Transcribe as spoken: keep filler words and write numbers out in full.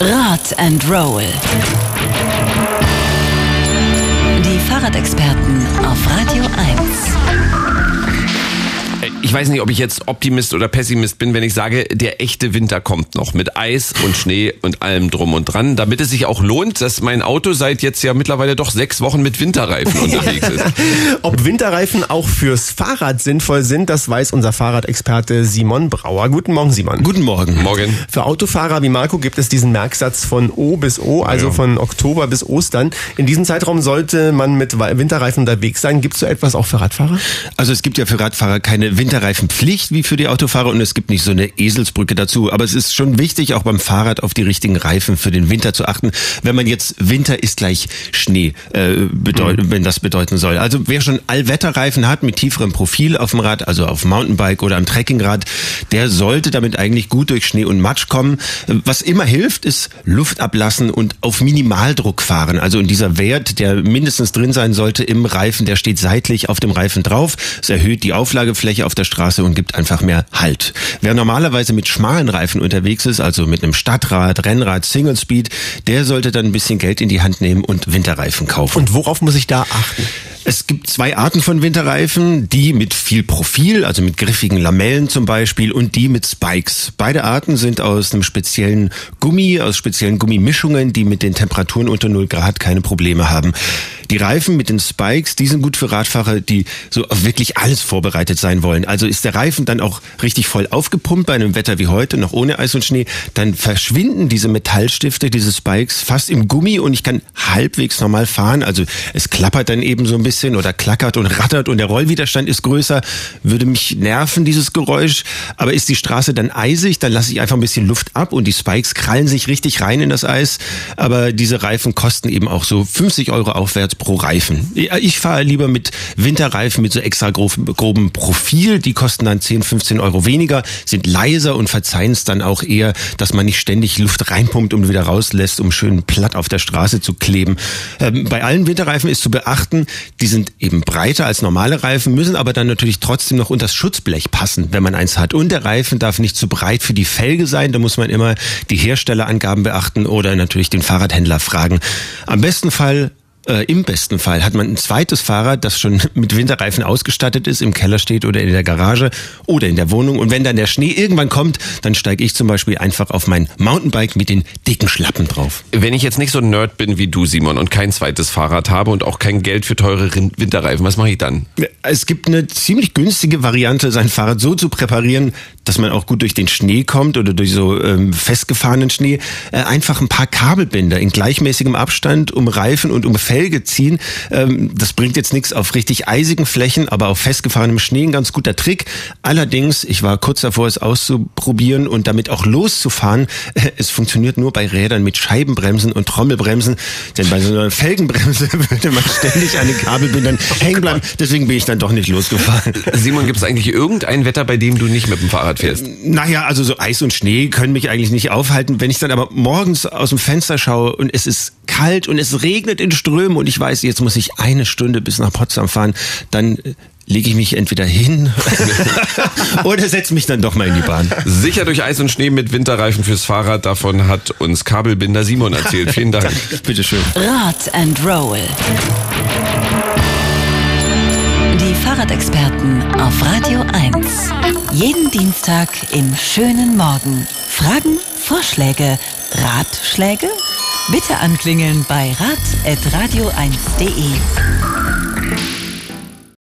Rad and Roll. Die Fahrradexperten auf Radio eins. Ich weiß nicht, ob ich jetzt Optimist oder Pessimist bin, wenn ich sage, der echte Winter kommt noch mit Eis und Schnee und allem drum und dran, damit es sich auch lohnt, dass mein Auto seit jetzt ja mittlerweile doch sechs Wochen mit Winterreifen unterwegs ist. Ob Winterreifen auch fürs Fahrrad sinnvoll sind, das weiß unser Fahrradexperte Simon Brauer. Guten Morgen, Simon. Guten Morgen. Morgen. Für Autofahrer wie Marco gibt es diesen Merksatz von O bis O, also ja. von Oktober bis Ostern. In diesem Zeitraum sollte man mit Winterreifen unterwegs sein. Gibt es so etwas auch für Radfahrer? Also es gibt ja für Radfahrer keine Winterreifenpflicht wie für die Autofahrer und es gibt nicht so eine Eselsbrücke dazu. Aber es ist schon wichtig, auch beim Fahrrad auf die richtigen Reifen für den Winter zu achten. Wenn man jetzt Winter ist gleich Schnee, äh, bedeut- mhm. wenn das bedeuten soll. Also wer schon Allwetterreifen hat mit tieferem Profil auf dem Rad, also auf dem Mountainbike oder am Trekkingrad, der sollte damit eigentlich gut durch Schnee und Matsch kommen. Was immer hilft, ist Luft ablassen und auf Minimaldruck fahren. Also in dieser Wert, der mindestens drin sein sollte im Reifen, der steht seitlich auf dem Reifen drauf. Es erhöht die Auflagefläche auf der Straße und gibt einfach mehr Halt. Wer normalerweise mit schmalen Reifen unterwegs ist, also mit einem Stadtrad, Rennrad, Single Speed, der sollte dann ein bisschen Geld in die Hand nehmen und Winterreifen kaufen. Und worauf muss ich da achten? Es gibt zwei Arten von Winterreifen, die mit viel Profil, also mit griffigen Lamellen zum Beispiel, und die mit Spikes. Beide Arten sind aus einem speziellen Gummi, aus speziellen Gummimischungen, die mit den Temperaturen unter null Grad keine Probleme haben. Die Reifen mit den Spikes, die sind gut für Radfahrer, die so auf wirklich alles vorbereitet sein wollen. Also ist der Reifen dann auch richtig voll aufgepumpt bei einem Wetter wie heute, noch ohne Eis und Schnee, dann verschwinden diese Metallstifte, diese Spikes fast im Gummi und ich kann halbwegs normal fahren. Also es klappert dann eben so ein bisschen oder klackert und rattert und der Rollwiderstand ist größer. Würde mich nerven, dieses Geräusch. Aber ist die Straße dann eisig, dann lasse ich einfach ein bisschen Luft ab und die Spikes krallen sich richtig rein in das Eis. Aber diese Reifen kosten eben auch so fünfzig Euro aufwärts pro Reifen. Ich fahre lieber mit Winterreifen mit so extra grobem Profil. Die kosten dann zehn, fünfzehn Euro weniger, sind leiser und verzeihen es dann auch eher, dass man nicht ständig Luft reinpumpt und wieder rauslässt, um schön platt auf der Straße zu kleben. Ähm, bei allen Winterreifen ist zu beachten, die sind eben breiter als normale Reifen, müssen aber dann natürlich trotzdem noch unter das Schutzblech passen, wenn man eins hat. Und der Reifen darf nicht zu breit für die Felge sein. Da muss man immer die Herstellerangaben beachten oder natürlich den Fahrradhändler fragen. Am besten Fall Äh, Im besten Fall hat man ein zweites Fahrrad, das schon mit Winterreifen ausgestattet ist, im Keller steht oder in der Garage oder in der Wohnung. Und wenn dann der Schnee irgendwann kommt, dann steige ich zum Beispiel einfach auf mein Mountainbike mit den dicken Schlappen drauf. Wenn ich jetzt nicht so ein Nerd bin wie du, Simon, und kein zweites Fahrrad habe und auch kein Geld für teure Winterreifen, was mache ich dann? Es gibt eine ziemlich günstige Variante, sein Fahrrad so zu präparieren, dass man auch gut durch den Schnee kommt oder durch so ähm, festgefahrenen Schnee. Äh, einfach ein paar Kabelbinder in gleichmäßigem Abstand um Reifen und um Felge ziehen. Ähm, das bringt jetzt nichts auf richtig eisigen Flächen, aber auf festgefahrenem Schnee ein ganz guter Trick. Allerdings, ich war kurz davor, es auszuprobieren und damit auch loszufahren. Äh, es funktioniert nur bei Rädern mit Scheibenbremsen und Trommelbremsen, denn bei so einer Felgenbremse würde man ständig an den Kabelbindern hängen bleiben. Deswegen bin ich dann doch nicht losgefahren. Simon, gibt es eigentlich irgendein Wetter, bei dem du nicht mit dem Fahrrad fährst? Naja, also so Eis und Schnee können mich eigentlich nicht aufhalten. Wenn ich dann aber morgens aus dem Fenster schaue und es ist kalt und es regnet in Strömen und ich weiß, jetzt muss ich eine Stunde bis nach Potsdam fahren, dann lege ich mich entweder hin oder setze mich dann doch mal in die Bahn. Sicher durch Eis und Schnee mit Winterreifen fürs Fahrrad. Davon hat uns Kabelbinder Simon erzählt. Vielen Dank. Bitteschön. Rad and Roll. Die Fahrradexperten auf Radio eins. Jeden Dienstag im schönen Morgen. Fragen, Vorschläge, Ratschläge? Bitte anklingeln bei rad at radio eins punkt de.